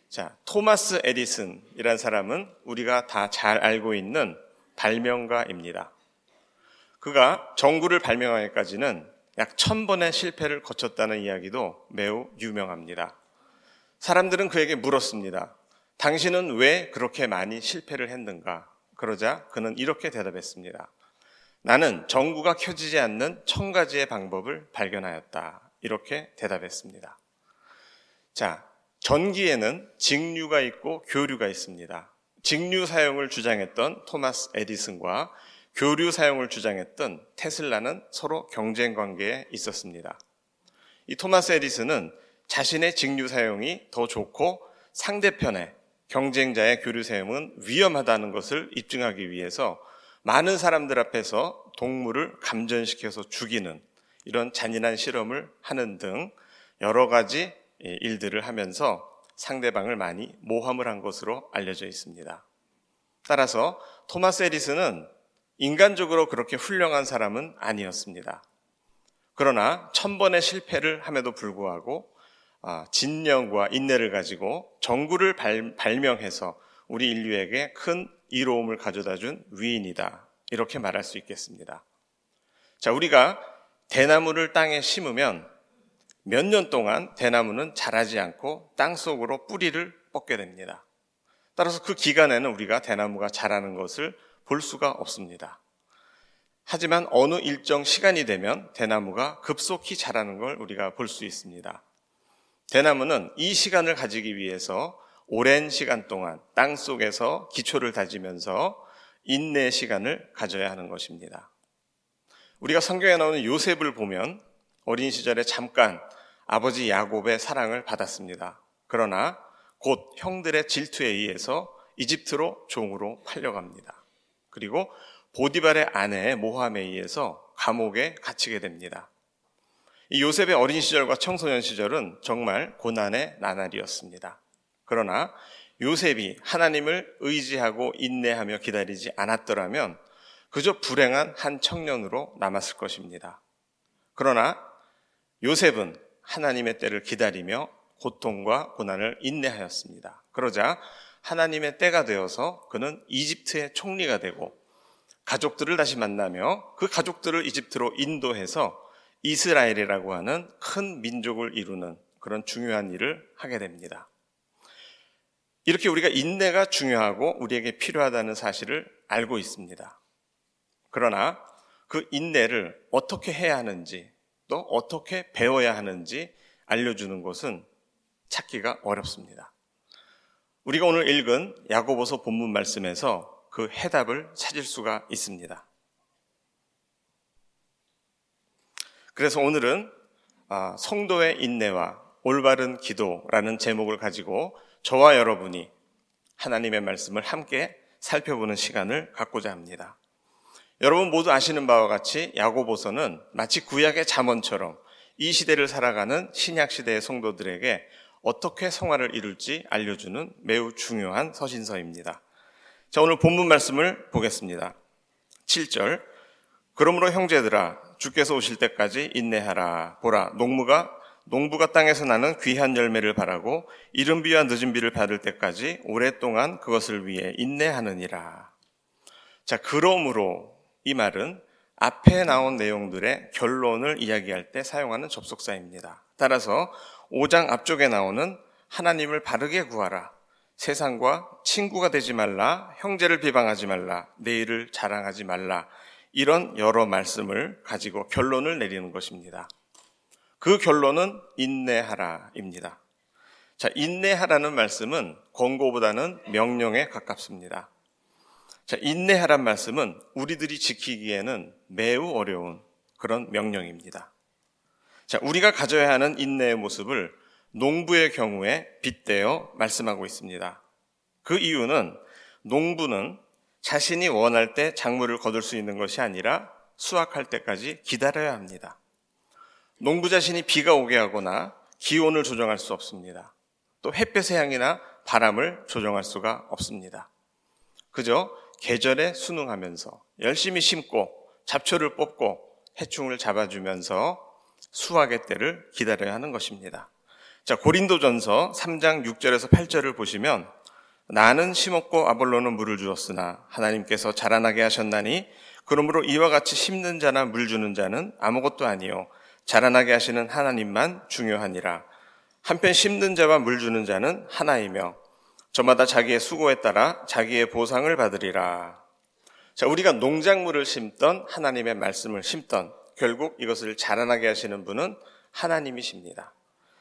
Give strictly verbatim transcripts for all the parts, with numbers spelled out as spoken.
자, 토마스 에디슨이란 사람은 우리가 다 잘 알고 있는 발명가입니다. 그가 전구를 발명하기까지는 약 천 번의 실패를 거쳤다는 이야기도 매우 유명합니다. 사람들은 그에게 물었습니다. 당신은 왜 그렇게 많이 실패를 했는가? 그러자 그는 이렇게 대답했습니다. 나는 전구가 켜지지 않는 천 가지의 방법을 발견하였다. 이렇게 대답했습니다. 자, 전기에는 직류가 있고 교류가 있습니다. 직류 사용을 주장했던 토마스 에디슨과 교류 사용을 주장했던 테슬라는 서로 경쟁 관계에 있었습니다. 이 토마스 에디슨은 자신의 직류 사용이 더 좋고 상대편의 경쟁자의 교류 사용은 위험하다는 것을 입증하기 위해서 많은 사람들 앞에서 동물을 감전시켜서 죽이는 이런 잔인한 실험을 하는 등 여러 가지 일들을 하면서 상대방을 많이 모함을 한 것으로 알려져 있습니다. 따라서 토마스 에디슨은 인간적으로 그렇게 훌륭한 사람은 아니었습니다. 그러나 천 번의 실패를 함에도 불구하고 진령과 인내를 가지고 전구를 발, 발명해서 우리 인류에게 큰 이로움을 가져다 준 위인이다. 이렇게 말할 수 있겠습니다. 자, 우리가 대나무를 땅에 심으면 몇 년 동안 대나무는 자라지 않고 땅속으로 뿌리를 뻗게 됩니다. 따라서 그 기간에는 우리가 대나무가 자라는 것을 볼 수가 없습니다. 하지만 어느 일정 시간이 되면 대나무가 급속히 자라는 걸 우리가 볼 수 있습니다. 대나무는 이 시간을 가지기 위해서 오랜 시간 동안 땅속에서 기초를 다지면서 인내의 시간을 가져야 하는 것입니다. 우리가 성경에 나오는 요셉을 보면 어린 시절에 잠깐 아버지 야곱의 사랑을 받았습니다. 그러나 곧 형들의 질투에 의해서 이집트로 종으로 팔려갑니다. 그리고 보디발의 아내의 모함에 의해서 감옥에 갇히게 됩니다. 이 요셉의 어린 시절과 청소년 시절은 정말 고난의 나날이었습니다. 그러나 요셉이 하나님을 의지하고 인내하며 기다리지 않았더라면 그저 불행한 한 청년으로 남았을 것입니다. 그러나 요셉은 하나님의 때를 기다리며 고통과 고난을 인내하였습니다. 그러자 하나님의 때가 되어서 그는 이집트의 총리가 되고 가족들을 다시 만나며 그 가족들을 이집트로 인도해서 이스라엘이라고 하는 큰 민족을 이루는 그런 중요한 일을 하게 됩니다. 이렇게 우리가 인내가 중요하고 우리에게 필요하다는 사실을 알고 있습니다. 그러나 그 인내를 어떻게 해야 하는지 또 어떻게 배워야 하는지 알려주는 것은 찾기가 어렵습니다. 우리가 오늘 읽은 야고보서 본문 말씀에서 그 해답을 찾을 수가 있습니다. 그래서 오늘은 성도의 인내와 올바른 기도라는 제목을 가지고 저와 여러분이 하나님의 말씀을 함께 살펴보는 시간을 갖고자 합니다. 여러분 모두 아시는 바와 같이 야고보서는 마치 구약의 잠언처럼 이 시대를 살아가는 신약 시대의 성도들에게 어떻게 성화를 이룰지 알려주는 매우 중요한 서신서입니다. 자, 오늘 본문 말씀을 보겠습니다. 칠 절. 그러므로 형제들아 주께서 오실 때까지 인내하라. 보라, 농부가 농부가 땅에서 나는 귀한 열매를 바라고 이른 비와 늦은 비를 받을 때까지 오랫동안 그것을 위해 인내하느니라. 자, 그러므로 이 말은 앞에 나온 내용들의 결론을 이야기할 때 사용하는 접속사입니다. 따라서 오 장 앞쪽에 나오는 하나님을 바르게 구하라, 세상과 친구가 되지 말라, 형제를 비방하지 말라, 내 일을 자랑하지 말라, 이런 여러 말씀을 가지고 결론을 내리는 것입니다. 그 결론은 인내하라입니다. 자, 인내하라는 말씀은 권고보다는 명령에 가깝습니다. 자, 인내하란 말씀은 우리들이 지키기에는 매우 어려운 그런 명령입니다. 자, 우리가 가져야 하는 인내의 모습을 농부의 경우에 빗대어 말씀하고 있습니다. 그 이유는 농부는 자신이 원할 때 작물을 거둘 수 있는 것이 아니라 수확할 때까지 기다려야 합니다. 농부 자신이 비가 오게 하거나 기온을 조정할 수 없습니다. 또 햇볕의 향이나 바람을 조정할 수가 없습니다. 그저 계절에 순응하면서 열심히 심고 잡초를 뽑고 해충을 잡아주면서 수확의 때를 기다려야 하는 것입니다. 자, 고린도전서 삼 장 육 절에서 팔 절을 보시면 나는 심었고 아볼로는 물을 주었으나 하나님께서 자라나게 하셨나니 그러므로 이와 같이 심는 자나 물 주는 자는 아무것도 아니요 자라나게 하시는 하나님만 중요하니라. 한편 심는 자와 물 주는 자는 하나이며 저마다 자기의 수고에 따라 자기의 보상을 받으리라. 자, 우리가 농작물을 심던 하나님의 말씀을 심던 결국 이것을 자라나게 하시는 분은 하나님이십니다.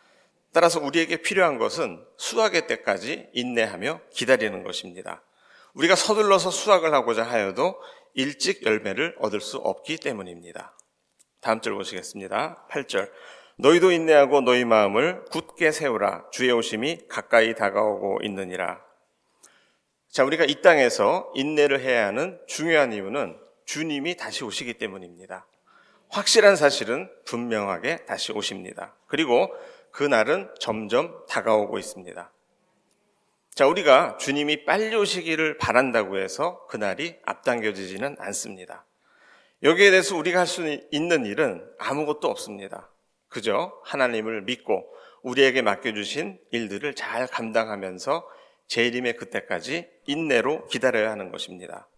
따라서 우리에게 필요한 것은 수확의 때까지 인내하며 기다리는 것입니다. 우리가 서둘러서 수확을 하고자 하여도 일찍 열매를 얻을 수 없기 때문입니다. 다음 절 보시겠습니다. 팔 절. 너희도 인내하고 너희 마음을 굳게 세우라. 주의 오심이 가까이 다가오고 있느니라. 자, 우리가 이 땅에서 인내를 해야 하는 중요한 이유는 주님이 다시 오시기 때문입니다. 확실한 사실은 분명하게 다시 오십니다. 그리고 그날은 점점 다가오고 있습니다. 자, 우리가 주님이 빨리 오시기를 바란다고 해서 그날이 앞당겨지지는 않습니다. 여기에 대해서 우리가 할 수 있는 일은 아무것도 없습니다. 그저 하나님을 믿고 우리에게 맡겨주신 일들을 잘 감당하면서 재림의 그때까지 인내로 기다려야 하는 것입니다.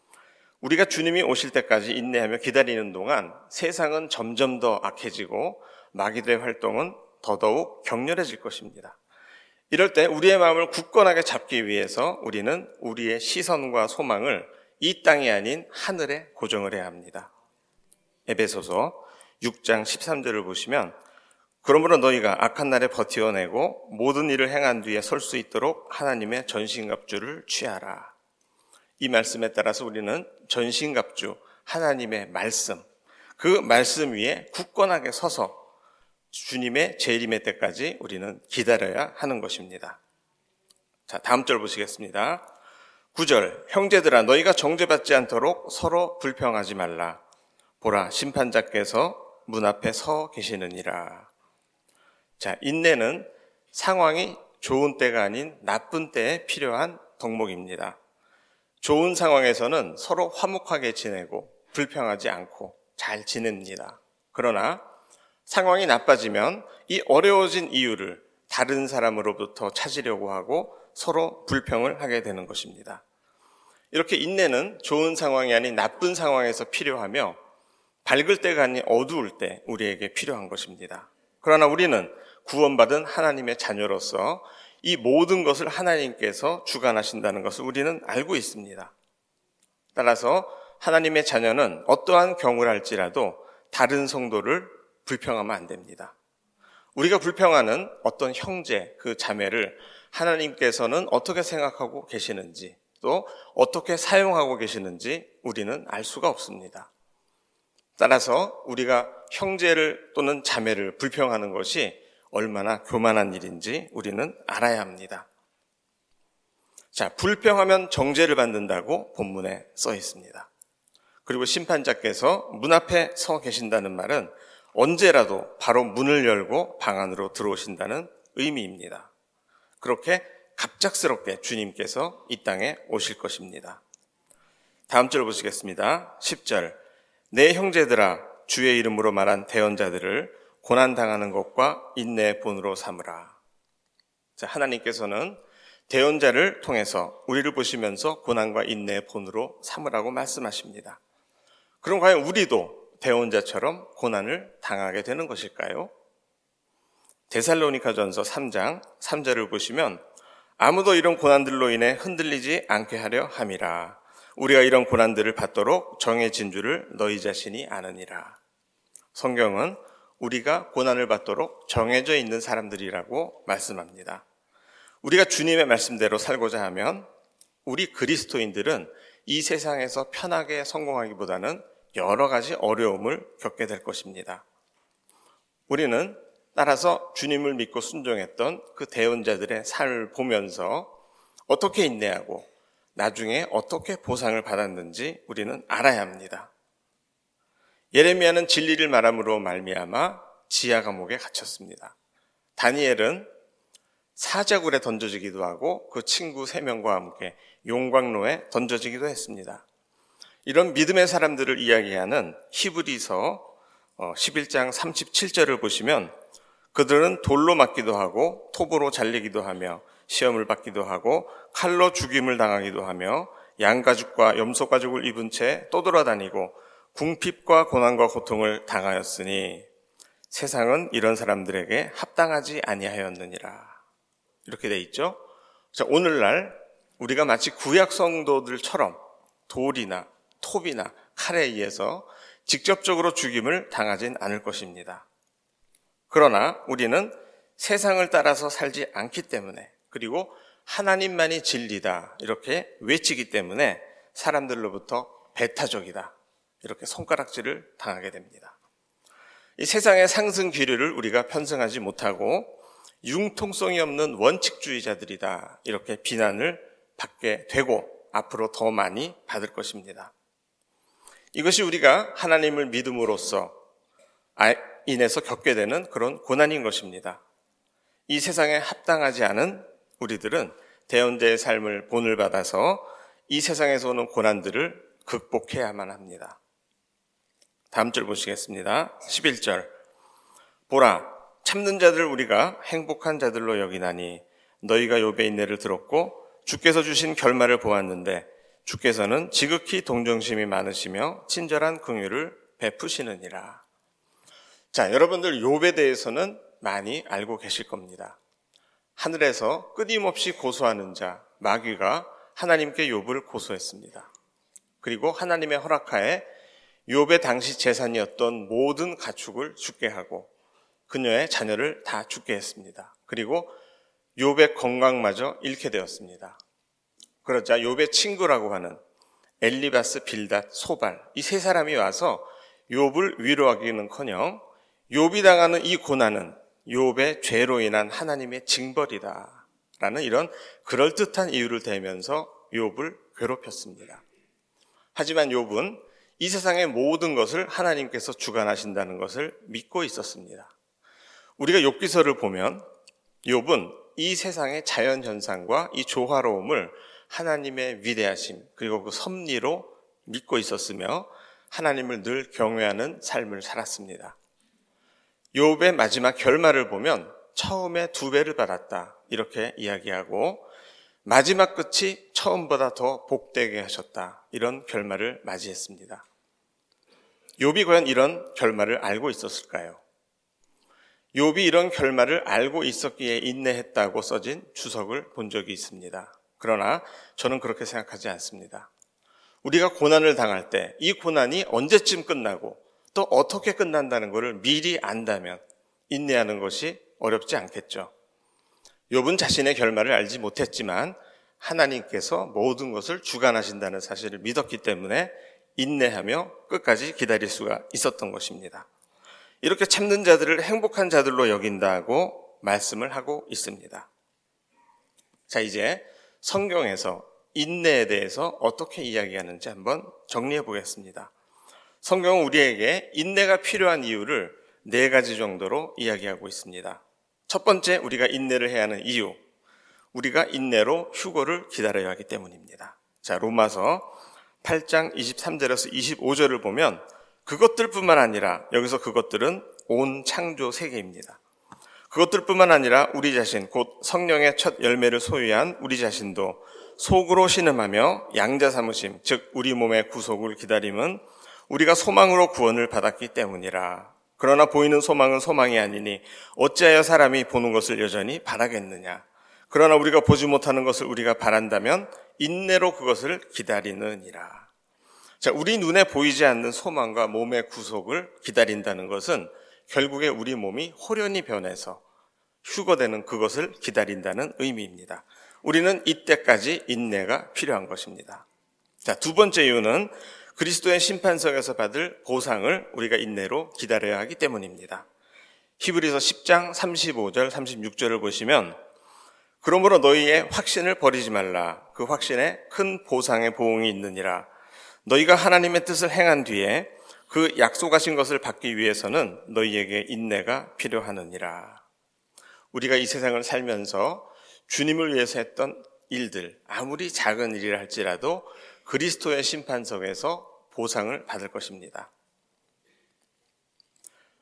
우리가 주님이 오실 때까지 인내하며 기다리는 동안 세상은 점점 더 악해지고 마귀들의 활동은 더더욱 격렬해질 것입니다. 이럴 때 우리의 마음을 굳건하게 잡기 위해서 우리는 우리의 시선과 소망을 이 땅이 아닌 하늘에 고정을 해야 합니다. 에베소서 육 장 십삼 절을 보시면 그러므로 너희가 악한 날에 버티어내고 모든 일을 행한 뒤에 설 수 있도록 하나님의 전신갑주를 취하라. 이 말씀에 따라서 우리는 전신갑주, 하나님의 말씀, 그 말씀 위에 굳건하게 서서 주님의 재림의 때까지 우리는 기다려야 하는 것입니다. 자, 다음 절 보시겠습니다. 구 절. 형제들아 너희가 정죄받지 않도록 서로 불평하지 말라. 보라 심판자께서 문 앞에 서 계시느니라. 자, 인내는 상황이 좋은 때가 아닌 나쁜 때에 필요한 덕목입니다. 좋은 상황에서는 서로 화목하게 지내고 불평하지 않고 잘 지냅니다. 그러나 상황이 나빠지면 이 어려워진 이유를 다른 사람으로부터 찾으려고 하고 서로 불평을 하게 되는 것입니다. 이렇게 인내는 좋은 상황이 아닌 나쁜 상황에서 필요하며 밝을 때가 아닌 어두울 때 우리에게 필요한 것입니다. 그러나 우리는 구원받은 하나님의 자녀로서 이 모든 것을 하나님께서 주관하신다는 것을 우리는 알고 있습니다. 따라서 하나님의 자녀는 어떠한 경우를 할지라도 다른 성도를 불평하면 안 됩니다. 우리가 불평하는 어떤 형제, 그 자매를 하나님께서는 어떻게 생각하고 계시는지 또 어떻게 사용하고 계시는지 우리는 알 수가 없습니다. 따라서 우리가 형제를 또는 자매를 불평하는 것이 얼마나 교만한 일인지 우리는 알아야 합니다. 자, 불평하면 정죄를 받는다고 본문에 써 있습니다. 그리고 심판자께서 문 앞에 서 계신다는 말은 언제라도 바로 문을 열고 방 안으로 들어오신다는 의미입니다. 그렇게 갑작스럽게 주님께서 이 땅에 오실 것입니다. 다음 절 보시겠습니다. 십 절. 내 형제들아 주의 이름으로 말한 대언자들을 고난당하는 것과 인내의 본으로 삼으라. 자, 하나님께서는 대언자를 통해서 우리를 보시면서 고난과 인내의 본으로 삼으라고 말씀하십니다. 그럼 과연 우리도 대언자처럼 고난을 당하게 되는 것일까요? 데살로니가전서 삼 장 삼 절을 보시면 아무도 이런 고난들로 인해 흔들리지 않게 하려 함이라. 우리가 이런 고난들을 받도록 정해진 줄을 너희 자신이 아느니라. 성경은 우리가 고난을 받도록 정해져 있는 사람들이라고 말씀합니다. 우리가 주님의 말씀대로 살고자 하면 우리 그리스도인들은 이 세상에서 편하게 성공하기보다는 여러 가지 어려움을 겪게 될 것입니다. 우리는 따라서 주님을 믿고 순종했던 그 대언자들의 삶을 보면서 어떻게 인내하고 나중에 어떻게 보상을 받았는지 우리는 알아야 합니다. 예레미야는 진리를 말함으로 말미암아 지하 감옥에 갇혔습니다. 다니엘은 사자굴에 던져지기도 하고 그 친구 세 명과 함께 용광로에 던져지기도 했습니다. 이런 믿음의 사람들을 이야기하는 히브리서 십일 장 삼십칠 절을 보시면 그들은 돌로 맞기도 하고 톱으로 잘리기도 하며 시험을 받기도 하고 칼로 죽임을 당하기도 하며 양가죽과 염소가죽을 입은 채 떠돌아다니고 궁핍과 고난과 고통을 당하였으니 세상은 이런 사람들에게 합당하지 아니하였느니라. 이렇게 돼 있죠. 자, 오늘날 우리가 마치 구약 성도들처럼 돌이나 톱이나 칼에 의해서 직접적으로 죽임을 당하진 않을 것입니다. 그러나 우리는 세상을 따라서 살지 않기 때문에, 그리고 하나님만이 진리다 이렇게 외치기 때문에 사람들로부터 배타적이다 이렇게 손가락질을 당하게 됩니다. 이 세상의 상승 기류를 우리가 편승하지 못하고 융통성이 없는 원칙주의자들이다 이렇게 비난을 받게 되고 앞으로 더 많이 받을 것입니다. 이것이 우리가 하나님을 믿음으로써 인해서 겪게 되는 그런 고난인 것입니다. 이 세상에 합당하지 않은 우리들은 대언자의 삶을 본을 받아서 이 세상에서 오는 고난들을 극복해야만 합니다. 다음 절 보시겠습니다. 십일 절. 보라, 참는 자들 우리가 행복한 자들로 여기나니 너희가 욥의 인내를 들었고 주께서 주신 결말을 보았는데 주께서는 지극히 동정심이 많으시며 친절한 긍휼을 베푸시느니라. 자, 여러분들 욥에 대해서는 많이 알고 계실 겁니다. 하늘에서 끊임없이 고소하는 자 마귀가 하나님께 욥을 고소했습니다. 그리고 하나님의 허락하에 욥의 당시 재산이었던 모든 가축을 죽게 하고 그녀의 자녀를 다 죽게 했습니다. 그리고 욥의 건강마저 잃게 되었습니다. 그러자 욥의 친구라고 하는 엘리바스, 빌닷, 소발 이 세 사람이 와서 욥을 위로하기는커녕 욥이 당하는 이 고난은 욥의 죄로 인한 하나님의 징벌이다 라는 이런 그럴듯한 이유를 대면서 욥을 괴롭혔습니다. 하지만 욥은 이 세상의 모든 것을 하나님께서 주관하신다는 것을 믿고 있었습니다. 우리가 욥기서를 보면 욥은 이 세상의 자연현상과 이 조화로움을 하나님의 위대하심 그리고 그 섭리로 믿고 있었으며 하나님을 늘 경외하는 삶을 살았습니다. 욥의 마지막 결말을 보면 처음에 두 배를 받았다 이렇게 이야기하고 마지막 끝이 처음보다 더 복되게 하셨다 이런 결말을 맞이했습니다. 욥이 과연 이런 결말을 알고 있었을까요? 욥이 이런 결말을 알고 있었기에 인내했다고 써진 주석을 본 적이 있습니다. 그러나 저는 그렇게 생각하지 않습니다. 우리가 고난을 당할 때 이 고난이 언제쯤 끝나고 또 어떻게 끝난다는 것을 미리 안다면 인내하는 것이 어렵지 않겠죠. 욥은 자신의 결말을 알지 못했지만 하나님께서 모든 것을 주관하신다는 사실을 믿었기 때문에 인내하며 끝까지 기다릴 수가 있었던 것입니다. 이렇게 참는 자들을 행복한 자들로 여긴다고 말씀을 하고 있습니다. 자, 이제 성경에서 인내에 대해서 어떻게 이야기하는지 한번 정리해 보겠습니다. 성경은 우리에게 인내가 필요한 이유를 네 가지 정도로 이야기하고 있습니다. 첫 번째, 우리가 인내를 해야 하는 이유, 우리가 인내로 휴거를 기다려야 하기 때문입니다. 자, 로마서 팔 장 이십삼 절에서 이십오 절을 보면 그것들뿐만 아니라, 여기서 그것들은 온 창조 세계입니다. 그것들뿐만 아니라 우리 자신, 곧 성령의 첫 열매를 소유한 우리 자신도 속으로 신음하며 양자 삼으심, 즉 우리 몸의 구속을 기다림은 우리가 소망으로 구원을 받았기 때문이라. 그러나 보이는 소망은 소망이 아니니 어찌하여 사람이 보는 것을 여전히 바라겠느냐. 그러나 우리가 보지 못하는 것을 우리가 바란다면 인내로 그것을 기다리느니라. 자, 우리 눈에 보이지 않는 소망과 몸의 구속을 기다린다는 것은 결국에 우리 몸이 호련히 변해서 휴거되는 그것을 기다린다는 의미입니다. 우리는 이때까지 인내가 필요한 것입니다. 자, 두 번째 이유는 그리스도의 심판석에서 받을 보상을 우리가 인내로 기다려야 하기 때문입니다. 히브리서 십 장 삼십오 절 삼십육 절을 보시면 그러므로 너희의 확신을 버리지 말라. 그 확신에 큰 보상의 보응이 있느니라. 너희가 하나님의 뜻을 행한 뒤에 그 약속하신 것을 받기 위해서는 너희에게 인내가 필요하느니라. 우리가 이 세상을 살면서 주님을 위해서 했던 일들, 아무리 작은 일이라 할지라도 그리스도의 심판석에서 보상을 받을 것입니다.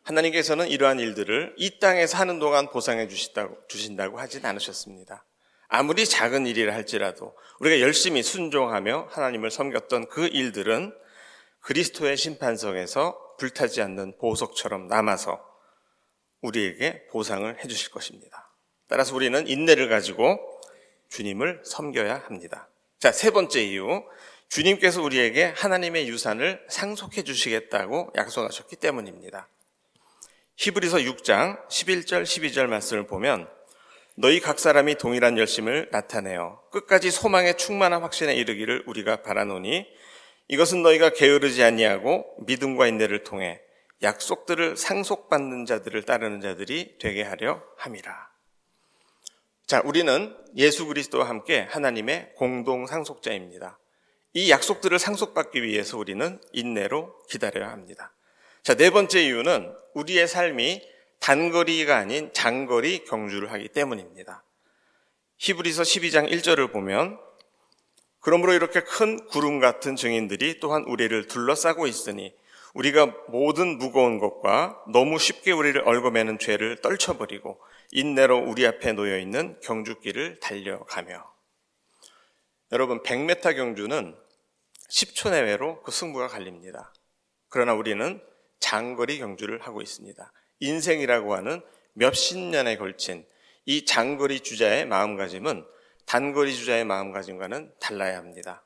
하나님께서는 이러한 일들을 이 땅에서 하는 동안 보상해 주신다고, 주신다고 하진 않으셨습니다. 아무리 작은 일이라 할지라도 우리가 열심히 순종하며 하나님을 섬겼던 그 일들은 그리스도의 심판석에서 불타지 않는 보석처럼 남아서 우리에게 보상을 해 주실 것입니다. 따라서 우리는 인내를 가지고 주님을 섬겨야 합니다. 자, 세 번째 이유, 주님께서 우리에게 하나님의 유산을 상속해 주시겠다고 약속하셨기 때문입니다. 히브리서 육 장 십일 절 십이 절 말씀을 보면 너희 각 사람이 동일한 열심을 나타내어 끝까지 소망의 충만한 확신에 이르기를 우리가 바라노니 이것은 너희가 게으르지 아니하고 믿음과 인내를 통해 약속들을 상속받는 자들을 따르는 자들이 되게 하려 함이라. 자, 우리는 예수 그리스도와 함께 하나님의 공동 상속자입니다. 이 약속들을 상속받기 위해서 우리는 인내로 기다려야 합니다. 자, 네 번째 이유는 우리의 삶이 단거리가 아닌 장거리 경주를 하기 때문입니다. 히브리서 십이 장 일 절을 보면 그러므로 이렇게 큰 구름 같은 증인들이 또한 우리를 둘러싸고 있으니 우리가 모든 무거운 것과 너무 쉽게 우리를 얽어매는 죄를 떨쳐버리고 인내로 우리 앞에 놓여있는 경주길을 달려가며. 여러분, 백 미터 경주는 십 초 내외로 그 승부가 갈립니다. 그러나 우리는 장거리 경주를 하고 있습니다. 인생이라고 하는 몇십 년에 걸친 이 장거리 주자의 마음가짐은 단거리 주자의 마음가짐과는 달라야 합니다.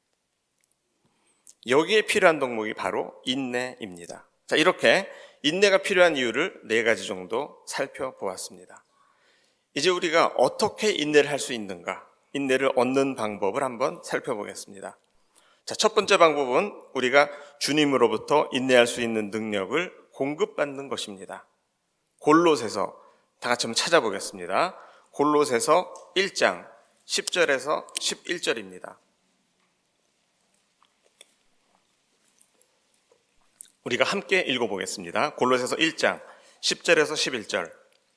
여기에 필요한 덕목이 바로 인내입니다. 자, 이렇게 인내가 필요한 이유를 네 가지 정도 살펴보았습니다. 이제 우리가 어떻게 인내를 할 수 있는가, 인내를 얻는 방법을 한번 살펴보겠습니다. 자, 첫 번째 방법은 우리가 주님으로부터 인내할 수 있는 능력을 공급받는 것입니다. 골로새서 다 같이 한번 찾아보겠습니다. 골로새서 일 장 십 절에서 십일 절입니다. 우리가 함께 읽어보겠습니다. 골로새서 일 장 십 절에서 십일 절.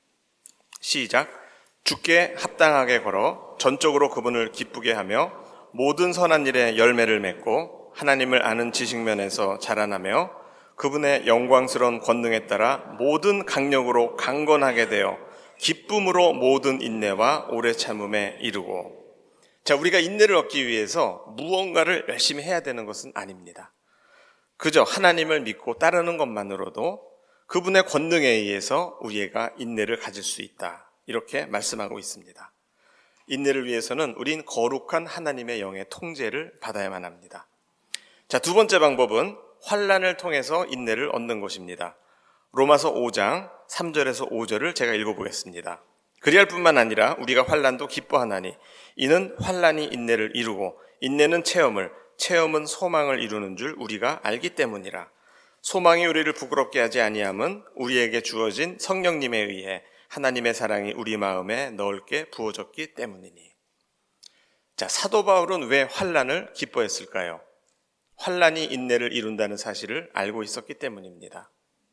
시작. 주께 합당하게 걸어 전적으로 그분을 기쁘게 하며 모든 선한 일에 열매를 맺고 하나님을 아는 지식면에서 자라나며 그분의 영광스러운 권능에 따라 모든 강력으로 강건하게 되어 기쁨으로 모든 인내와 오래 참음에 이르고. 자, 우리가 인내를 얻기 위해서 무언가를 열심히 해야 되는 것은 아닙니다. 그저 하나님을 믿고 따르는 것만으로도 그분의 권능에 의해서 우리가 인내를 가질 수 있다, 이렇게 말씀하고 있습니다. 인내를 위해서는 우린 거룩한 하나님의 영의 통제를 받아야만 합니다. 자, 두 번째 방법은 환난을 통해서 인내를 얻는 것입니다. 로마서 오 장 삼 절에서 오 절을 제가 읽어보겠습니다. 그리할 뿐만 아니라 우리가 환난도 기뻐하나니 이는 환난이 인내를 이루고 인내는 체험을, 체험은 소망을 이루는 줄 우리가 알기 때문이라. 소망이 우리를 부끄럽게 하지 아니함은 우리에게 주어진 성령님에 의해 하나님의 사랑이 우리 마음에 넓게 부어졌기 때문이니. 자, 사도 바울은 왜 환난을 기뻐했을까요? 환난이 인내를 이룬다는 사실을 알고 있었기 때문입니다.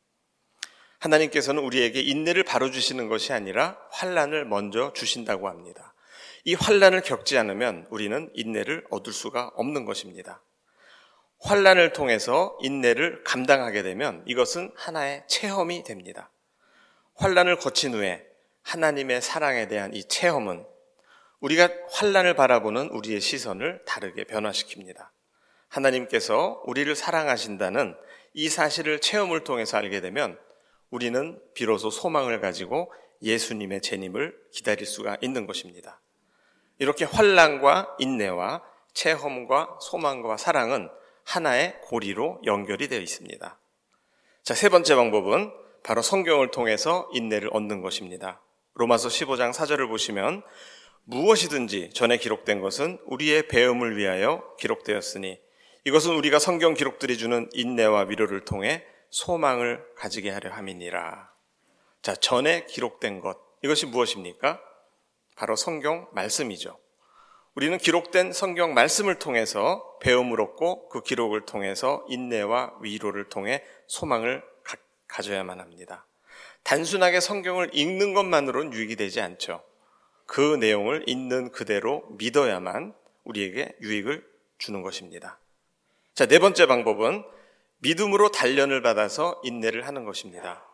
하나님께서는 우리에게 인내를 바로 주시는 것이 아니라 환난을 먼저 주신다고 합니다. 이 환난을 겪지 않으면 우리는 인내를 얻을 수가 없는 것입니다. 환난을 통해서 인내를 감당하게 되면 이것은 하나의 체험이 됩니다. 환난을 거친 후에 하나님의 사랑에 대한 이 체험은 우리가 환난을 바라보는 우리의 시선을 다르게 변화시킵니다. 하나님께서 우리를 사랑하신다는 이 사실을 체험을 통해서 알게 되면 우리는 비로소 소망을 가지고 예수님의 재림을 기다릴 수가 있는 것입니다. 이렇게 환난과 인내와 체험과 소망과 사랑은 하나의 고리로 연결이 되어 있습니다. 자, 세 번째 방법은 바로 성경을 통해서 인내를 얻는 것입니다. 로마서 십오 장 사 절을 보시면 무엇이든지 전에 기록된 것은 우리의 배움을 위하여 기록되었으니 이것은 우리가 성경 기록들이 주는 인내와 위로를 통해 소망을 가지게 하려 함이니라. 자, 전에 기록된 것, 이것이 무엇입니까? 바로 성경 말씀이죠. 우리는 기록된 성경 말씀을 통해서 배움을 얻고 그 기록을 통해서 인내와 위로를 통해 소망을 가, 가져야만 합니다. 단순하게 성경을 읽는 것만으로는 유익이 되지 않죠. 그 내용을 있는 그대로 믿어야만 우리에게 유익을 주는 것입니다. 자, 네 번째 방법은 믿음으로 단련을 받아서 인내를 하는 것입니다.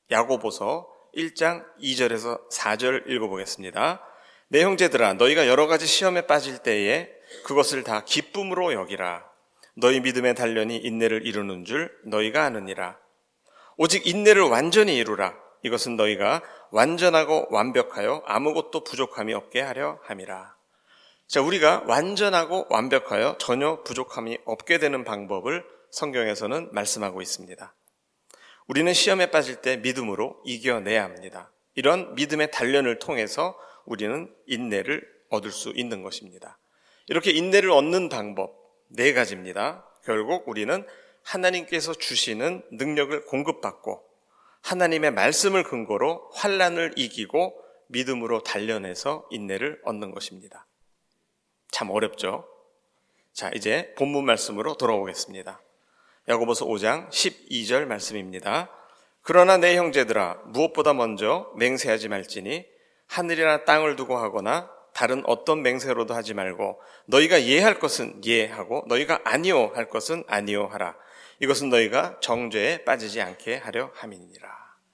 야고보서 일 장 이 절에서 사 절 읽어보겠습니다. 내 형제들아, 너희가 여러 가지 시험에 빠질 때에 그것을 다 기쁨으로 여기라. 너희 믿음의 단련이 인내를 이루는 줄 너희가 아느니라. 오직 인내를 완전히 이루라. 이것은 너희가 완전하고 완벽하여 아무것도 부족함이 없게 하려 함이라. 자, 우리가 완전하고 완벽하여 전혀 부족함이 없게 되는 방법을 성경에서는 말씀하고 있습니다. 우리는 시험에 빠질 때 믿음으로 이겨내야 합니다. 이런 믿음의 단련을 통해서 우리는 인내를 얻을 수 있는 것입니다. 이렇게 인내를 얻는 방법 네 가지입니다. 결국 우리는 하나님께서 주시는 능력을 공급받고 하나님의 말씀을 근거로 환난을 이기고 믿음으로 단련해서 인내를 얻는 것입니다. 참 어렵죠? 자, 이제 본문 말씀으로 돌아오겠습니다. 야고보서 오 장 십이 절 말씀입니다. 그러나 내 형제들아, 무엇보다 먼저 맹세하지 말지니 하늘이나 땅을 두고 하거나 다른 어떤 맹세로도 하지 말고 너희가 예할 것은 예하고 너희가 아니오 할 것은 아니오 하라. 이것은 너희가 정죄에 빠지지 않게 하려 함이니라.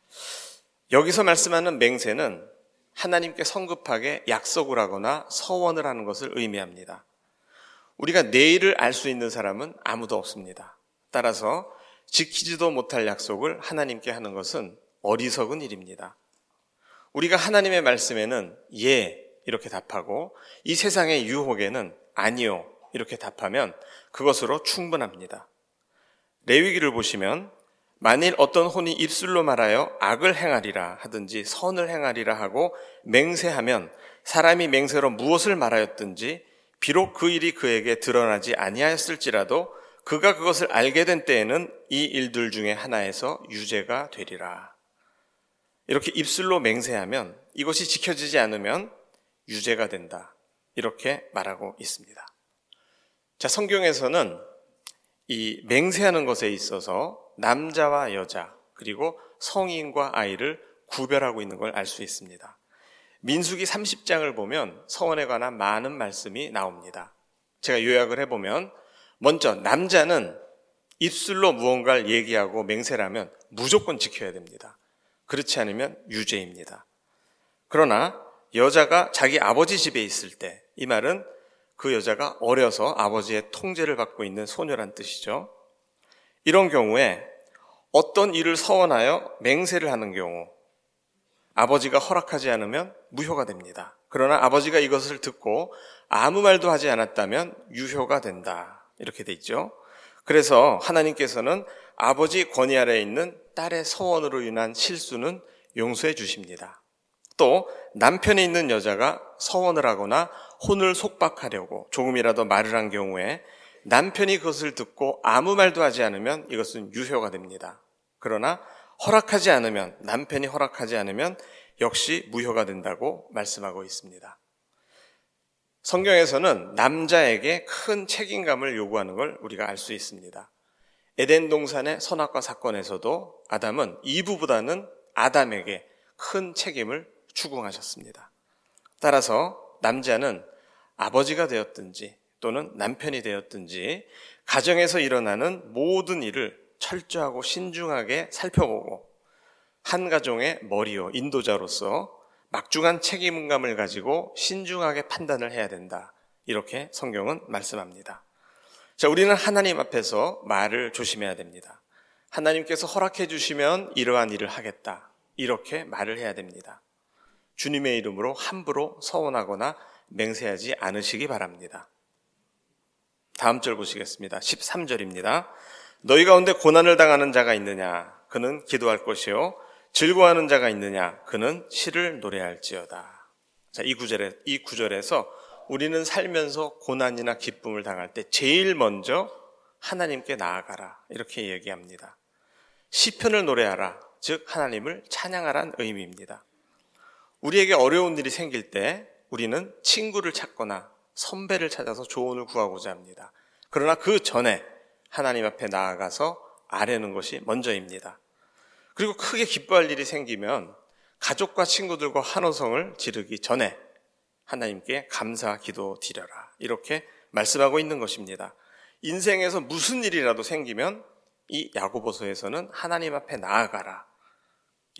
여기서 말씀하는 맹세는 하나님께 성급하게 약속을 하거나 서원을 하는 것을 의미합니다. 우리가 내일을 알 수 있는 사람은 아무도 없습니다. 따라서 지키지도 못할 약속을 하나님께 하는 것은 어리석은 일입니다. 우리가 하나님의 말씀에는 예 이렇게 답하고 이 세상의 유혹에는 아니요 이렇게 답하면 그것으로 충분합니다. 레위기를 보시면 만일 어떤 혼이 입술로 말하여 악을 행하리라 하든지 선을 행하리라 하고 맹세하면 사람이 맹세로 무엇을 말하였든지 비록 그 일이 그에게 드러나지 아니하였을지라도 그가 그것을 알게 된 때에는 이 일들 중에 하나에서 유죄가 되리라. 이렇게 입술로 맹세하면 이것이 지켜지지 않으면 유죄가 된다. 이렇게 말하고 있습니다. 자, 성경에서는 이 맹세하는 것에 있어서 남자와 여자 그리고 성인과 아이를 구별하고 있는 걸 알 수 있습니다. 민수기 삼십 장을 보면 서원에 관한 많은 말씀이 나옵니다. 제가 요약을 해보면 먼저 남자는 입술로 무언가를 얘기하고 맹세를 하면 무조건 지켜야 됩니다. 그렇지 않으면 유죄입니다. 그러나 여자가 자기 아버지 집에 있을 때, 이 말은 그 여자가 어려서 아버지의 통제를 받고 있는 소녀란 뜻이죠. 이런 경우에 어떤 일을 서원하여 맹세를 하는 경우 아버지가 허락하지 않으면 무효가 됩니다. 그러나 아버지가 이것을 듣고 아무 말도 하지 않았다면 유효가 된다. 이렇게 돼 있죠. 그래서 하나님께서는 아버지 권위 아래에 있는 딸의 서원으로 인한 실수는 용서해 주십니다. 또 남편이 있는 여자가 서원을 하거나 혼을 속박하려고 조금이라도 말을 한 경우에 남편이 그것을 듣고 아무 말도 하지 않으면 이것은 유효가 됩니다. 그러나 허락하지 않으면, 남편이 허락하지 않으면 역시 무효가 된다고 말씀하고 있습니다. 성경에서는 남자에게 큰 책임감을 요구하는 걸 우리가 알 수 있습니다. 에덴 동산의 선악과 사건에서도 아담은 이브보다는 아담에게 큰 책임을 추궁하셨습니다. 따라서 남자는 아버지가 되었든지 또는 남편이 되었든지 가정에서 일어나는 모든 일을 철저하고 신중하게 살펴보고 한 가정의 머리요 인도자로서 막중한 책임감을 가지고 신중하게 판단을 해야 된다. 이렇게 성경은 말씀합니다. 자, 우리는 하나님 앞에서 말을 조심해야 됩니다. 하나님께서 허락해 주시면 이러한 일을 하겠다. 이렇게 말을 해야 됩니다. 주님의 이름으로 함부로 서원하거나 맹세하지 않으시기 바랍니다. 다음 절 보시겠습니다. 십삼 절입니다. 너희 가운데 고난을 당하는 자가 있느냐? 그는 기도할 것이요. 즐거워하는 자가 있느냐? 그는 시를 노래할지어다. 자, 이 구절에, 이 구절에서 우리는 살면서 고난이나 기쁨을 당할 때 제일 먼저 하나님께 나아가라. 이렇게 얘기합니다. 시편을 노래하라. 즉, 하나님을 찬양하라는 의미입니다. 우리에게 어려운 일이 생길 때 우리는 친구를 찾거나 선배를 찾아서 조언을 구하고자 합니다. 그러나 그 전에 하나님 앞에 나아가서 아뢰는 것이 먼저입니다. 그리고 크게 기뻐할 일이 생기면 가족과 친구들과 환호성을 지르기 전에 하나님께 감사 기도 드려라. 이렇게 말씀하고 있는 것입니다. 인생에서 무슨 일이라도 생기면 이 야고보서에서는 하나님 앞에 나아가라.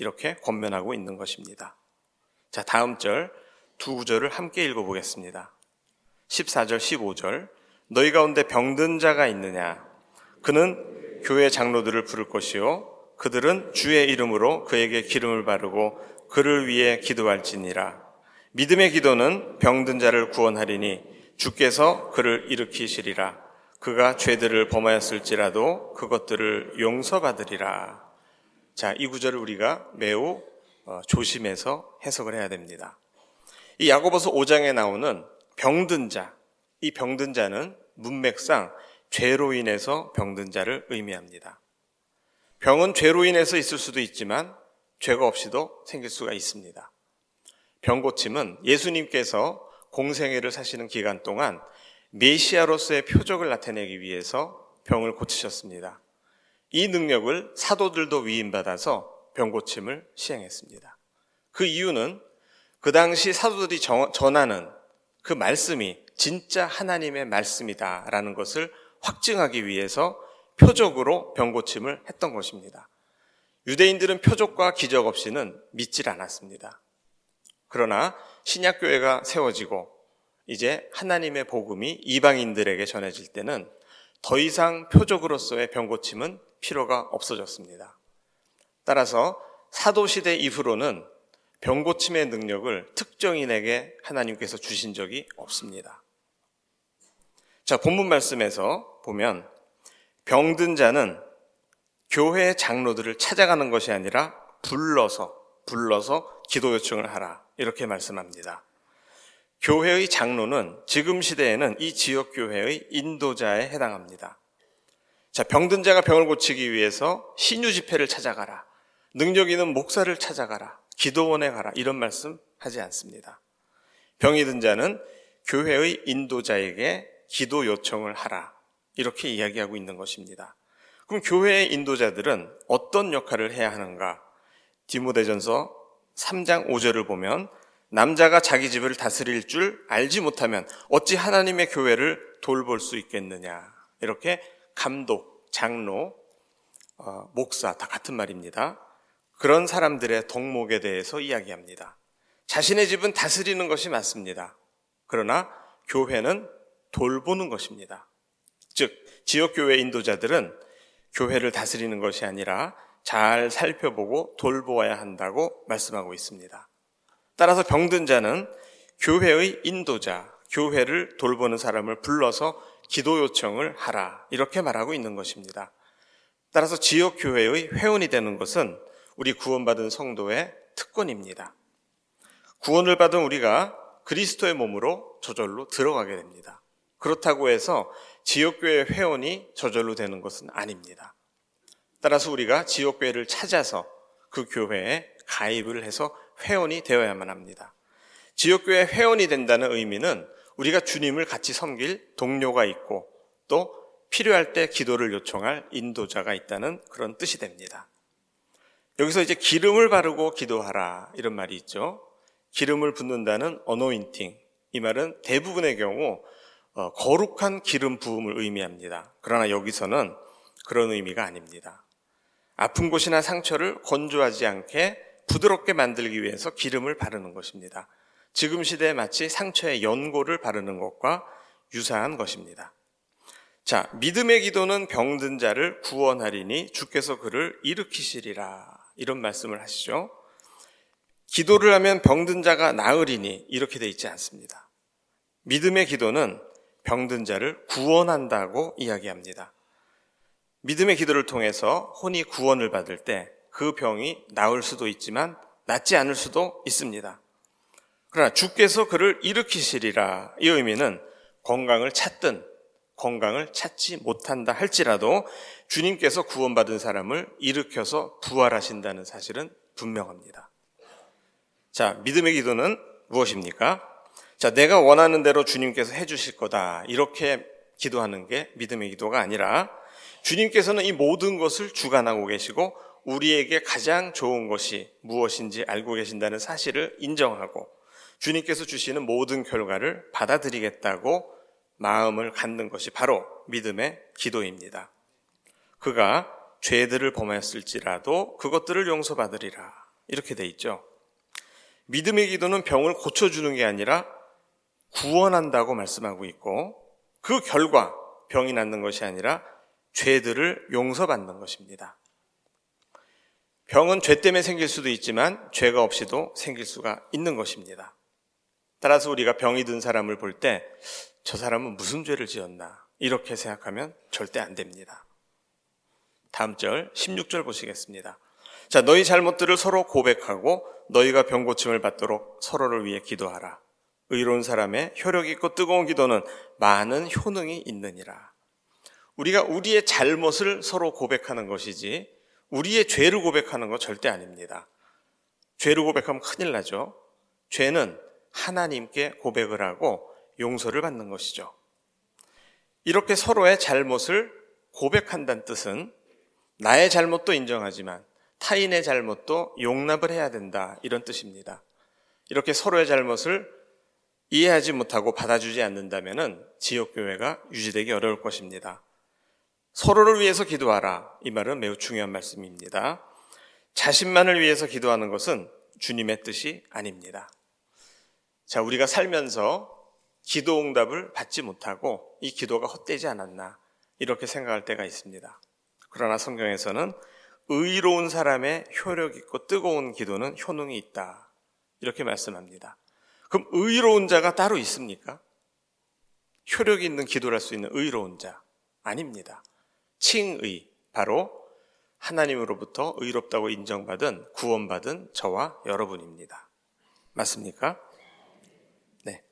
이렇게 권면하고 있는 것입니다. 자, 다음 절 두 구절을 함께 읽어보겠습니다. 십사 절, 십오 절. 너희 가운데 병든 자가 있느냐? 그는 교회 장로들을 부를 것이요 그들은 주의 이름으로 그에게 기름을 바르고 그를 위해 기도할지니라. 믿음의 기도는 병든 자를 구원하리니 주께서 그를 일으키시리라. 그가 죄들을 범하였을지라도 그것들을 용서받으리라. 자, 이 구절을 우리가 매우 조심해서 해석을 해야 됩니다. 이 야고보서 오 장에 나오는 병든 자, 이 병든 자는 문맥상 죄로 인해서 병든 자를 의미합니다. 병은 죄로 인해서 있을 수도 있지만 죄가 없이도 생길 수가 있습니다. 병고침은 예수님께서 공생애를 사시는 기간 동안 메시아로서의 표적을 나타내기 위해서 병을 고치셨습니다. 이 능력을 사도들도 위임받아서 병고침을 시행했습니다. 그 이유는 그 당시 사도들이 전하는 그 말씀이 진짜 하나님의 말씀이다라는 것을 확증하기 위해서 표적으로 병고침을 했던 것입니다. 유대인들은 표적과 기적 없이는 믿질 않았습니다. 그러나 신약교회가 세워지고 이제 하나님의 복음이 이방인들에게 전해질 때는 더 이상 표적으로서의 병고침은 필요가 없어졌습니다. 따라서 사도시대 이후로는 병고침의 능력을 특정인에게 하나님께서 주신 적이 없습니다. 자, 본문 말씀에서 보면 병든 자는 교회의 장로들을 찾아가는 것이 아니라 불러서 불러서 기도 요청을 하라 이렇게 말씀합니다. 교회의 장로는 지금 시대에는 이 지역 교회의 인도자에 해당합니다. 자, 병든 자가 병을 고치기 위해서 신유 집회를 찾아가라, 능력 있는 목사를 찾아가라, 기도원에 가라 이런 말씀 하지 않습니다. 병이 든 자는 교회의 인도자에게 기도 요청을 하라 이렇게 이야기하고 있는 것입니다. 그럼 교회의 인도자들은 어떤 역할을 해야 하는가? 디모데전서 삼 장 오 절을 보면 남자가 자기 집을 다스릴 줄 알지 못하면 어찌 하나님의 교회를 돌볼 수 있겠느냐. 이렇게 감독, 장로, 어, 목사 다 같은 말입니다. 그런 사람들의 덕목에 대해서 이야기합니다. 자신의 집은 다스리는 것이 맞습니다. 그러나 교회는 돌보는 것입니다. 즉 지역교회 인도자들은 교회를 다스리는 것이 아니라 잘 살펴보고 돌보아야 한다고 말씀하고 있습니다. 따라서 병든 자는 교회의 인도자, 교회를 돌보는 사람을 불러서 기도 요청을 하라 이렇게 말하고 있는 것입니다. 따라서 지역교회의 회원이 되는 것은 우리 구원받은 성도의 특권입니다. 구원을 받은 우리가 그리스도의 몸으로 저절로 들어가게 됩니다. 그렇다고 해서 지역교회 회원이 저절로 되는 것은 아닙니다. 따라서 우리가 지역교회를 찾아서 그 교회에 가입을 해서 회원이 되어야만 합니다. 지역교회 회원이 된다는 의미는 우리가 주님을 같이 섬길 동료가 있고 또 필요할 때 기도를 요청할 인도자가 있다는 그런 뜻이 됩니다. 여기서 이제 기름을 바르고 기도하라 이런 말이 있죠. 기름을 붓는다는 어노인팅, 이 말은 대부분의 경우 어, 거룩한 기름 부음을 의미합니다. 그러나 여기서는 그런 의미가 아닙니다. 아픈 곳이나 상처를 건조하지 않게 부드럽게 만들기 위해서 기름을 바르는 것입니다. 지금 시대에 마치 상처에 연고를 바르는 것과 유사한 것입니다. 자, 믿음의 기도는 병든 자를 구원하리니 주께서 그를 일으키시리라 이런 말씀을 하시죠. 기도를 하면 병든 자가 나으리니 이렇게 돼 있지 않습니다. 믿음의 기도는 병든 자를 구원한다고 이야기합니다. 믿음의 기도를 통해서 혼이 구원을 받을 때 그 병이 나을 수도 있지만 낫지 않을 수도 있습니다. 그러나 주께서 그를 일으키시리라 이 의미는 건강을 찾든 건강을 찾지 못한다 할지라도 주님께서 구원받은 사람을 일으켜서 부활하신다는 사실은 분명합니다. 자, 믿음의 기도는 무엇입니까? 자, 내가 원하는 대로 주님께서 해주실 거다 이렇게 기도하는 게 믿음의 기도가 아니라 주님께서는 이 모든 것을 주관하고 계시고 우리에게 가장 좋은 것이 무엇인지 알고 계신다는 사실을 인정하고 주님께서 주시는 모든 결과를 받아들이겠다고 마음을 갖는 것이 바로 믿음의 기도입니다. 그가 죄들을 범하였을지라도 그것들을 용서받으리라 이렇게 돼 있죠. 믿음의 기도는 병을 고쳐주는 게 아니라 구원한다고 말씀하고 있고, 그 결과 병이 낫는 것이 아니라 죄들을 용서받는 것입니다. 병은 죄 때문에 생길 수도 있지만 죄가 없이도 생길 수가 있는 것입니다. 따라서 우리가 병이 든 사람을 볼 때 저 사람은 무슨 죄를 지었나 이렇게 생각하면 절대 안 됩니다. 다음 절 십육 절 보시겠습니다. 자, 너희 잘못들을 서로 고백하고 너희가 병 고침을 받도록 서로를 위해 기도하라. 의로운 사람의 효력 있고 뜨거운 기도는 많은 효능이 있느니라. 우리가 우리의 잘못을 서로 고백하는 것이지 우리의 죄를 고백하는 거 절대 아닙니다. 죄를 고백하면 큰일 나죠. 죄는 하나님께 고백을 하고 용서를 받는 것이죠. 이렇게 서로의 잘못을 고백한다는 뜻은 나의 잘못도 인정하지만 타인의 잘못도 용납을 해야 된다, 이런 뜻입니다. 이렇게 서로의 잘못을 이해하지 못하고 받아주지 않는다면 지역교회가 유지되기 어려울 것입니다. 서로를 위해서 기도하라, 이 말은 매우 중요한 말씀입니다. 자신만을 위해서 기도하는 것은 주님의 뜻이 아닙니다. 자, 우리가 살면서 기도 응답을 받지 못하고 이 기도가 헛되지 않았나 이렇게 생각할 때가 있습니다. 그러나 성경에서는 의로운 사람의 효력 있고 뜨거운 기도는 효능이 있다, 이렇게 말씀합니다. 그럼 의로운 자가 따로 있습니까? 효력이 있는 기도를 할 수 있는 의로운 자? 아닙니다. 칭의, 바로 하나님으로부터 의롭다고 인정받은, 구원받은 저와 여러분입니다. 맞습니까? 네.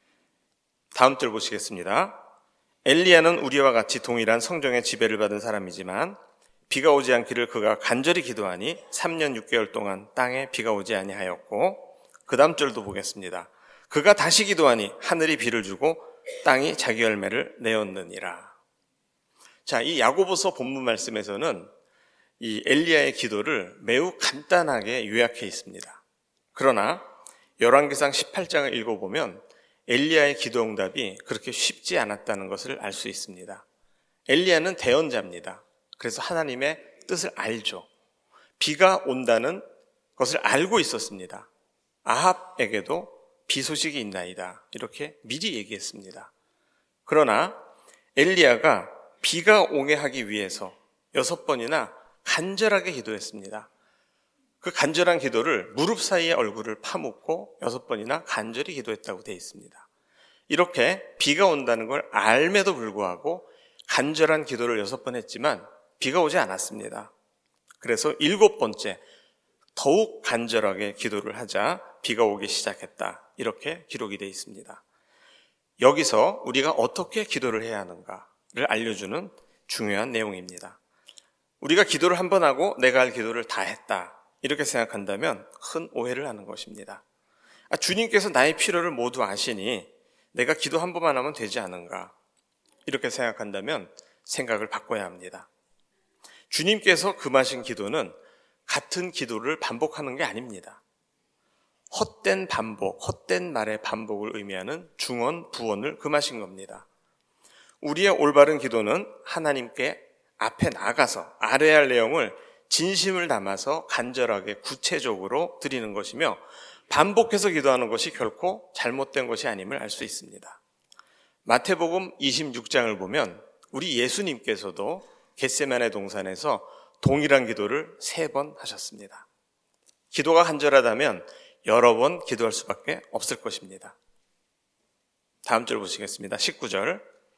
다음 절 보시겠습니다. 엘리야는 우리와 같이 동일한 성령의 지배를 받은 사람이지만 비가 오지 않기를 그가 간절히 기도하니 삼 년 육 개월 동안 땅에 비가 오지 아니하였고, 그 다음 절도 보겠습니다. 그가 다시 기도하니 하늘이 비를 주고 땅이 자기 열매를 내었느니라. 자, 이 야고보서 본문 말씀에서는 이 엘리야의 기도를 매우 간단하게 요약해 있습니다. 그러나 열왕기상 십팔 장을 읽어보면 엘리야의 기도 응답이 그렇게 쉽지 않았다는 것을 알 수 있습니다. 엘리야는 대언자입니다. 그래서 하나님의 뜻을 알죠. 비가 온다는 것을 알고 있었습니다. 아합에게도 비 소식이 있나이다, 이렇게 미리 얘기했습니다. 그러나 엘리야가 비가 오게 하기 위해서 여섯 번이나 간절하게 기도했습니다. 그 간절한 기도를 무릎 사이에 얼굴을 파묻고 여섯 번이나 간절히 기도했다고 되어 있습니다. 이렇게 비가 온다는 걸 알매도 불구하고 간절한 기도를 여섯 번 했지만 비가 오지 않았습니다. 그래서 일곱 번째 더욱 간절하게 기도를 하자 비가 오기 시작했다, 이렇게 기록이 되어 있습니다. 여기서 우리가 어떻게 기도를 해야 하는가를 알려주는 중요한 내용입니다. 우리가 기도를 한 번 하고 내가 할 기도를 다 했다, 이렇게 생각한다면 큰 오해를 하는 것입니다. 아, 주님께서 나의 필요를 모두 아시니 내가 기도 한 번만 하면 되지 않은가, 이렇게 생각한다면 생각을 바꿔야 합니다. 주님께서 금하신 기도는 같은 기도를 반복하는 게 아닙니다. 헛된 반복, 헛된 말의 반복을 의미하는 중언, 부언을 금하신 겁니다. 우리의 올바른 기도는 하나님께 앞에 나가서 아뢰야 할 내용을 진심을 담아서 간절하게 구체적으로 드리는 것이며, 반복해서 기도하는 것이 결코 잘못된 것이 아님을 알 수 있습니다. 마태복음 이십육 장을 보면 우리 예수님께서도 겟세마네 동산에서 동일한 기도를 세 번 하셨습니다. 기도가 간절하다면 여러 번 기도할 수밖에 없을 것입니다. 다음 절 보시겠습니다. 십구 절.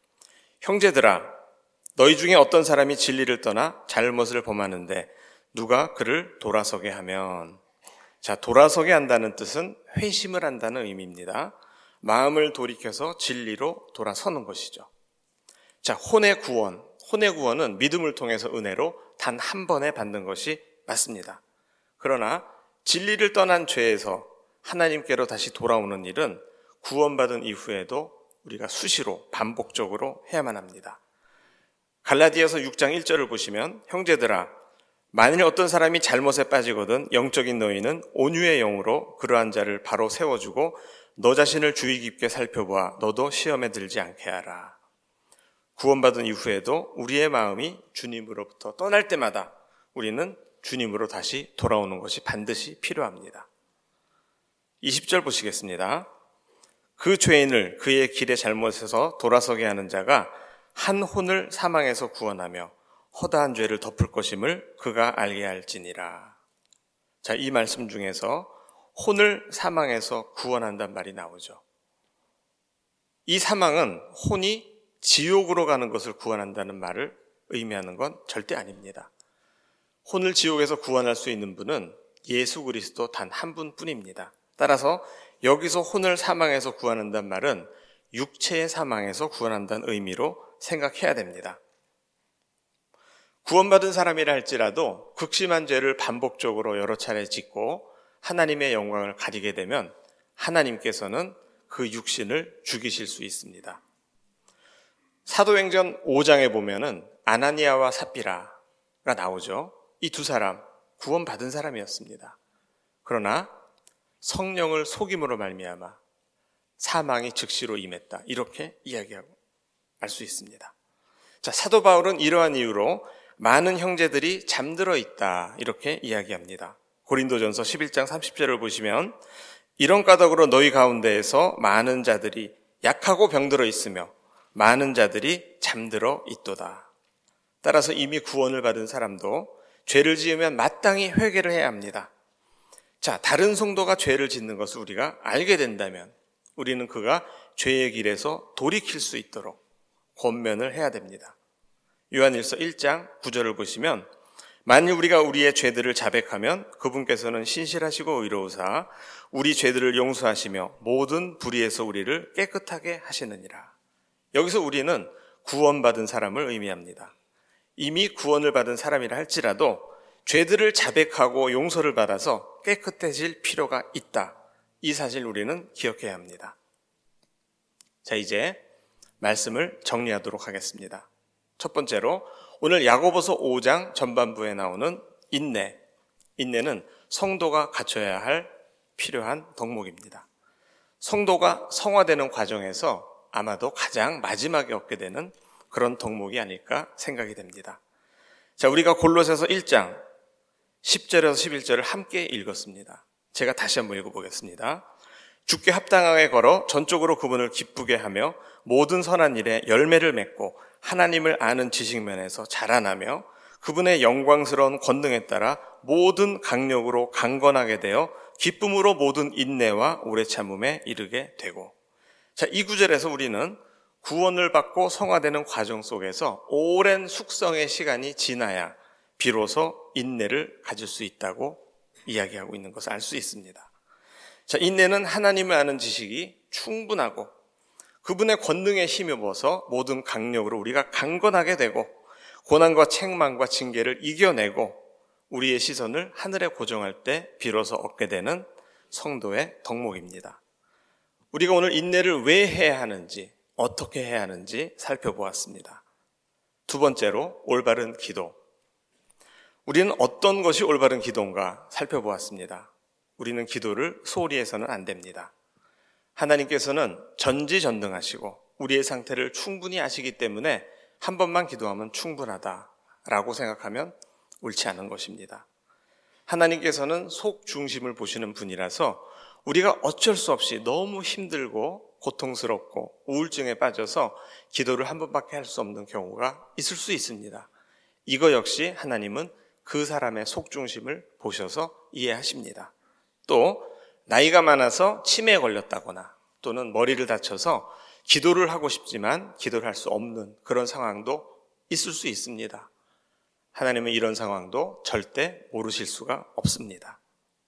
형제들아, 너희 중에 어떤 사람이 진리를 떠나 잘못을 범하는데 누가 그를 돌아서게 하면. 자, 돌아서게 한다는 뜻은 회심을 한다는 의미입니다. 마음을 돌이켜서 진리로 돌아서는 것이죠. 자, 혼의 구원. 혼의 구원은 믿음을 통해서 은혜로 단 한 번에 받는 것이 맞습니다. 그러나 진리를 떠난 죄에서 하나님께로 다시 돌아오는 일은 구원받은 이후에도 우리가 수시로 반복적으로 해야만 합니다. 갈라디아서 육 장 일 절을 보시면 형제들아, 만일 어떤 사람이 잘못에 빠지거든 영적인 너희는 온유의 영으로 그러한 자를 바로 세워주고 너 자신을 주의 깊게 살펴보아 너도 시험에 들지 않게 하라. 구원받은 이후에도 우리의 마음이 주님으로부터 떠날 때마다 우리는 주님으로 다시 돌아오는 것이 반드시 필요합니다. 이십 절 보시겠습니다. 그 죄인을 그의 길의 잘못에서 돌아서게 하는 자가 한 혼을 사망에서 구원하며 허다한 죄를 덮을 것임을 그가 알게 할지니라. 자, 이 말씀 중에서 혼을 사망에서 구원한단 말이 나오죠. 이 사망은 혼이 지옥으로 가는 것을 구원한다는 말을 의미하는 건 절대 아닙니다. 혼을 지옥에서 구원할 수 있는 분은 예수 그리스도 단 한 분뿐입니다. 따라서 여기서 혼을 사망에서 구원한다는 말은 육체의 사망에서 구원한다는 의미로 생각해야 됩니다. 구원받은 사람이라 할지라도 극심한 죄를 반복적으로 여러 차례 짓고 하나님의 영광을 가리게 되면 하나님께서는 그 육신을 죽이실 수 있습니다. 사도행전 오 장에 보면은 아나니아와 삽비라가 나오죠. 이 두 사람 구원받은 사람이었습니다. 그러나 성령을 속임으로 말미암아 사망이 즉시로 임했다. 이렇게 이야기하고 알 수 있습니다. 자, 사도 바울은 이러한 이유로 많은 형제들이 잠들어 있다. 이렇게 이야기합니다. 고린도전서 십일 장 삼십 절을 보시면 이런 까닭으로 너희 가운데에서 많은 자들이 약하고 병들어 있으며 많은 자들이 잠들어 있도다. 따라서 이미 구원을 받은 사람도 죄를 지으면 마땅히 회개를 해야 합니다. 자, 다른 성도가 죄를 짓는 것을 우리가 알게 된다면 우리는 그가 죄의 길에서 돌이킬 수 있도록 권면을 해야 됩니다. 요한일서 일 장 구 절을 보시면 만일 우리가 우리의 죄들을 자백하면 그분께서는 신실하시고 의로우사 우리 죄들을 용서하시며 모든 불의에서 우리를 깨끗하게 하시느니라. 여기서 우리는 구원받은 사람을 의미합니다. 이미 구원을 받은 사람이라 할지라도 죄들을 자백하고 용서를 받아서 깨끗해질 필요가 있다. 이 사실 우리는 기억해야 합니다. 자, 이제 말씀을 정리하도록 하겠습니다. 첫 번째로 오늘 야고보서 오 장 전반부에 나오는 인내. 인내는 성도가 갖춰야 할 필요한 덕목입니다. 성도가 성화되는 과정에서 아마도 가장 마지막에 얻게 되는 그런 덕목이 아닐까 생각이 됩니다. 자, 우리가 골로새서 일 장 십 절에서 십일 절을 함께 읽었습니다. 제가 다시 한번 읽어보겠습니다. 주께 합당하게 걸어 전적으로 그분을 기쁘게 하며 모든 선한 일에 열매를 맺고 하나님을 아는 지식면에서 자라나며 그분의 영광스러운 권능에 따라 모든 강력으로 강건하게 되어 기쁨으로 모든 인내와 오래 참음에 이르게 되고. 자, 이 구절에서 우리는 구원을 받고 성화되는 과정 속에서 오랜 숙성의 시간이 지나야 비로소 인내를 가질 수 있다고 이야기하고 있는 것을 알 수 있습니다. 자, 인내는 하나님을 아는 지식이 충분하고 그분의 권능에 힘입어서 모든 강력으로 우리가 강건하게 되고 고난과 책망과 징계를 이겨내고 우리의 시선을 하늘에 고정할 때 비로소 얻게 되는 성도의 덕목입니다. 우리가 오늘 인내를 왜 해야 하는지, 어떻게 해야 하는지 살펴보았습니다. 두 번째로 올바른 기도. 우리는 어떤 것이 올바른 기도인가 살펴보았습니다. 우리는 기도를 소홀히 해서는 안 됩니다. 하나님께서는 전지전능하시고 우리의 상태를 충분히 아시기 때문에 한 번만 기도하면 충분하다라고 생각하면 옳지 않은 것입니다. 하나님께서는 속 중심을 보시는 분이라서 우리가 어쩔 수 없이 너무 힘들고 고통스럽고 우울증에 빠져서 기도를 한 번밖에 할 수 없는 경우가 있을 수 있습니다. 이거 역시 하나님은 그 사람의 속 중심을 보셔서 이해하십니다. 또 나이가 많아서 치매에 걸렸다거나 또는 머리를 다쳐서 기도를 하고 싶지만 기도를 할 수 없는 그런 상황도 있을 수 있습니다. 하나님은 이런 상황도 절대 모르실 수가 없습니다.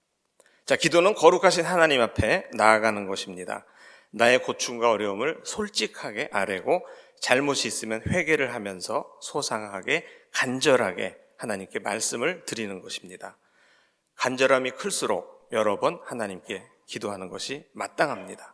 자, 기도는 거룩하신 하나님 앞에 나아가는 것입니다. 나의 고충과 어려움을 솔직하게 아뢰고 잘못이 있으면 회개를 하면서 소상하게 간절하게 하나님께 말씀을 드리는 것입니다. 간절함이 클수록 여러 번 하나님께 기도하는 것이 마땅합니다.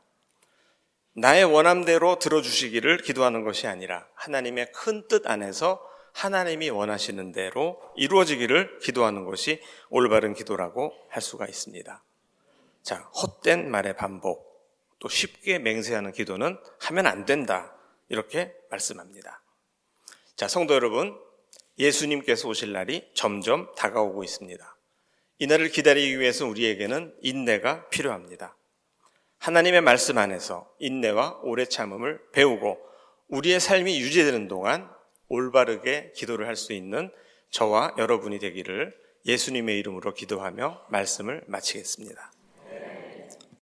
나의 원함대로 들어주시기를 기도하는 것이 아니라 하나님의 큰 뜻 안에서 하나님이 원하시는 대로 이루어지기를 기도하는 것이 올바른 기도라고 할 수가 있습니다. 자, 헛된 말의 반복, 또 쉽게 맹세하는 기도는 하면 안 된다. 이렇게 말씀합니다. 자, 성도 여러분, 예수님께서 오실 날이 점점 다가오고 있습니다. 이 날을 기다리기 위해서 우리에게는 인내가 필요합니다. 하나님의 말씀 안에서 인내와 오래 참음을 배우고 우리의 삶이 유지되는 동안 올바르게 기도를 할 수 있는 저와 여러분이 되기를 예수님의 이름으로 기도하며 말씀을 마치겠습니다.